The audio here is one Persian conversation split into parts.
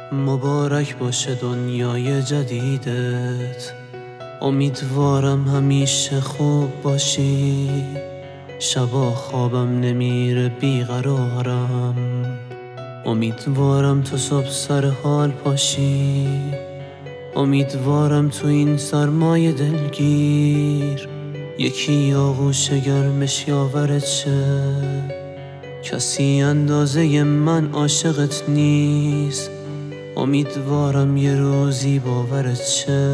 مبارک باشه دنیای جدیدت. امیدوارم همیشه خوب باشی. شبا خوابم نمیره بیقرارم. امیدوارم تو صبح سر حال پاشی. امیدوارم تو این سرمای دلگیر یکی آغوش گرمش یاورت شه. کسی اندازه من عاشقت نیست. امیدوارم یه روزی باورت شه.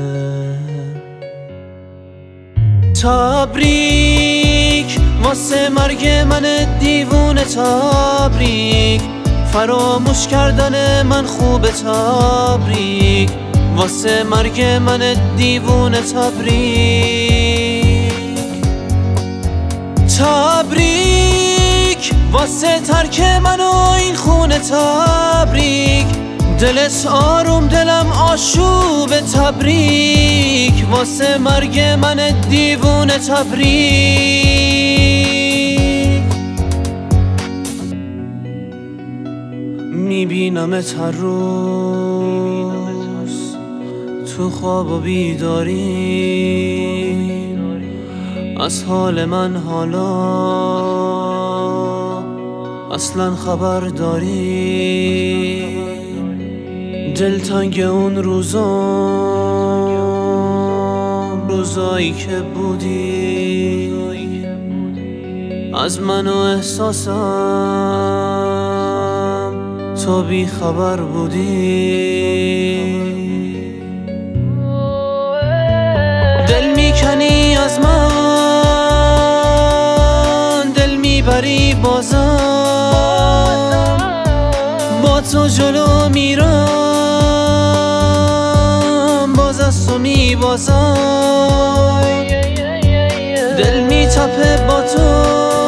تبریک واسه مرگ من دیوونه، تبریک فراموش کردن من خوبه، تبریک واسه مرگ من دیوونه، تبریک تبریک واسه ترک من و این خونه، تبریک دلت آروم دلم آشوبه، تبریک واسه مرگ من دیوونه، تبریک میبینمت هر روز تو خواب و بیداری. از حال من حالا اصلا خبر داری؟ دلتنگ اون روزایی که بودی از من و احساسم تو بی خبر بودی. دل میکنی از من، دل میبری بازم، با تو جلو میرم باز از تو میبازم. دل میتپه با تو،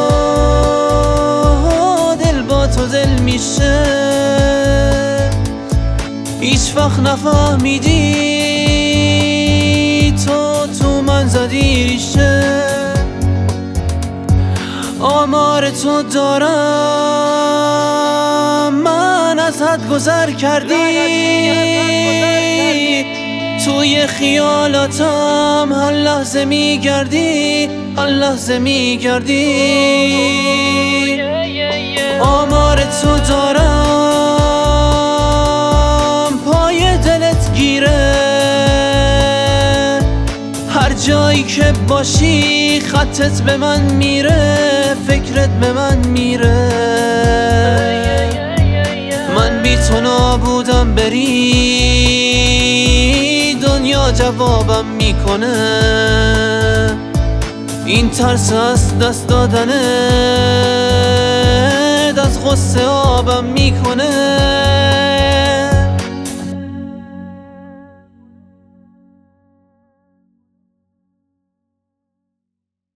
دل با تو دل میشه. هیچ وقت نفهمیدی تو من زدی ریشه. آمار تو دارم، من از حد گذر کردی. توی خیالاتم هر لحظه میگردی، هر لحظه میگردی. آمار تو دارم، پای دلت گیره. هر جایی که باشی خطت به من میره، فکرت به من میره. من بی تو نابودم بری، دنیا جوابم میکنه. این ترس از دست دادنه از غصه آبم میکنه.